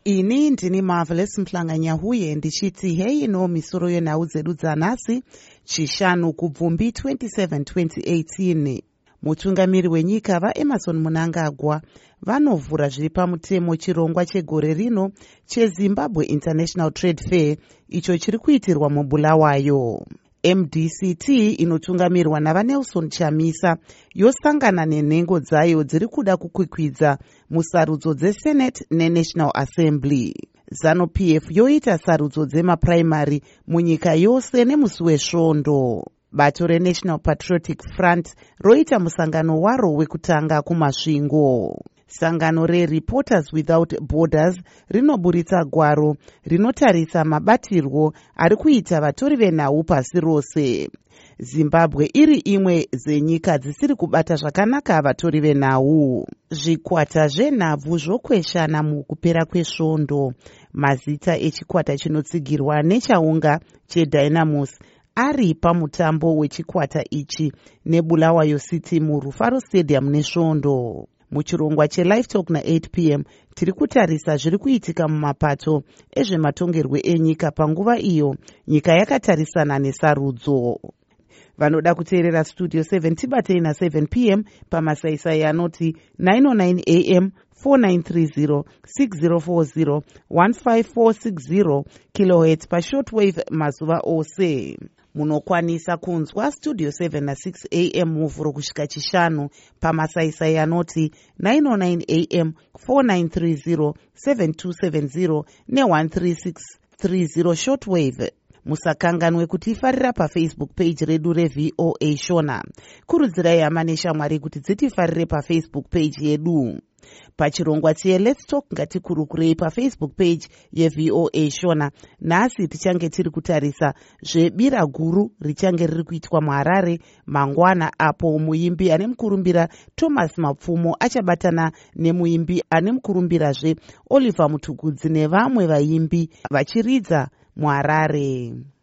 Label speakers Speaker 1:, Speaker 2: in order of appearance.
Speaker 1: Ini ndini Marvelous Mhlanganyahuye ndichiti hei no misoro yenhau dzedu dzanhasi chishanu kubvumbi 27 2018. Mutungamiri wenyika vaEmmerson Mnangagwa vanovhura zviri pamutemo chirongwa chegore rino cheZimbabwe International Trade Fair icho chiri kuitirwa muBulawayo. MDCT inotungamirwa navaNelson Chamisa yosangana nenhengo dzayo dziri kuda kukwikwidza musarudzo dzeSenate neNational Assembly. ZANU-PF yoita sarudzo dzemapuraimari munyika yose nemusi wesvondo. Bato reNational Patriotic Front roita musangano waro wekutanga kumasvingo. Sangano reReporters Without Borders rinoburitsa gwaro rinotarisa mabatirwo ari kuita vatori venhau pasi rose. Zimbabwe iri imwe dzenyika dzisiri kubata zvakanaka vatori venhau. Zvikwata zvenhabvu zvokweshana mukupera kwesvondo. Mazita echikwata chinotsigirwa nechaunga cheDynamos ari pamutambo wechikwata ichi neBulawayo City muRufaro Stadium nesvondo. Muchirongwa cheLive Talk na8 p.m. tiri kutarisa zviri kuitika mumapato ezvematongerwo enyika panguva iyo nyika yakatarisana nesarudzo. Vanoda kuteerera Studio 7 tibatei na7 p.m. pamasaisai anoti 909 am 4930 6040 15460 kHz pashortwave mazuva ose. Munokwanisa kunzwa Studio 7 na6 am muvhuro kusvika chishanu pamasaisai anoti 909 am 4930 7270 ne13630 shortwave. Musakanganwe kutifarira paFacebook page redu reVOA Shona. Kurudzirai hama neshamwari kuti dzitifarire paFacebook page yedu. Pachirongwa cheLet's Talk ngatikurukurei paFacebook page yeVOA Shona. Nhasi tichange tiri kutarisa zvebira guru richange riri kuitwa muHarare mangwana, apo muimbi ane mukurumbira Thomas Mapfumo achabatana nemuimbi ane mukurumbirazve Oliver Mutugudzi nevamwe vaimbi vachiridza muHarare.